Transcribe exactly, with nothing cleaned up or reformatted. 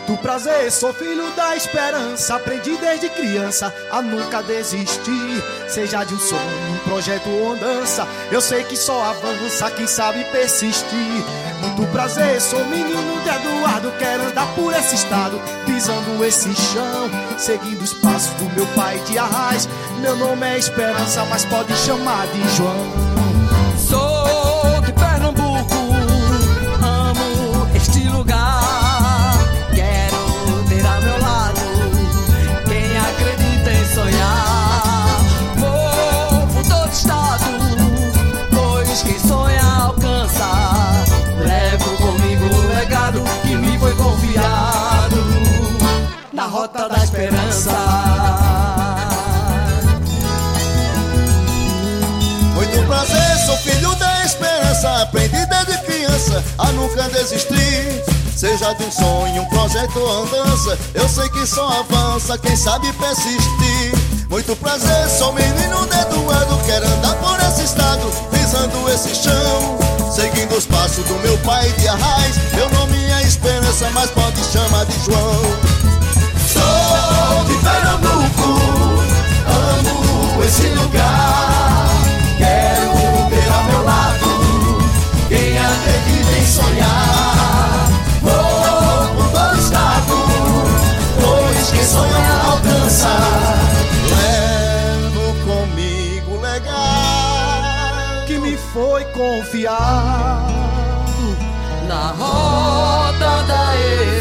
muito prazer, sou filho da esperança. Aprendi desde criança a nunca desistir. Seja de um sonho, um projeto ou andança, eu sei que só avança quem sabe persistir. Muito prazer, sou menino de Eduardo, quero andar por esse estado, pisando esse chão, seguindo os passos do meu pai de Arraiz. Meu nome é Esperança, mas pode chamar de João. Sou de Pernambuco, amo este lugar. Quero ter a meu lado quem acredita em sonhar. Vou por todo estado, pois quem sonha alcança. Levo comigo o legado que me foi confiado na rota da esperança. Muito prazer, sou filho da esperança. Aprendi desde criança a nunca desistir. Seja de um sonho, um projeto ou andança, eu sei que só avança quem sabe persistir. Muito prazer, sou menino de Eduardo, quero andar por esse estado, pisando esse chão, seguindo os passos do meu pai de Arraiz. Meu nome é Esperança, mas pode chamar de João. Sou de Pernambuco, amo esse lugar. Quero ter ao meu lado quem acredita em sonhar. Vou por todo estado, pois quem sonha alcança. Levo comigo o legado que me foi confiado na roda da esperança.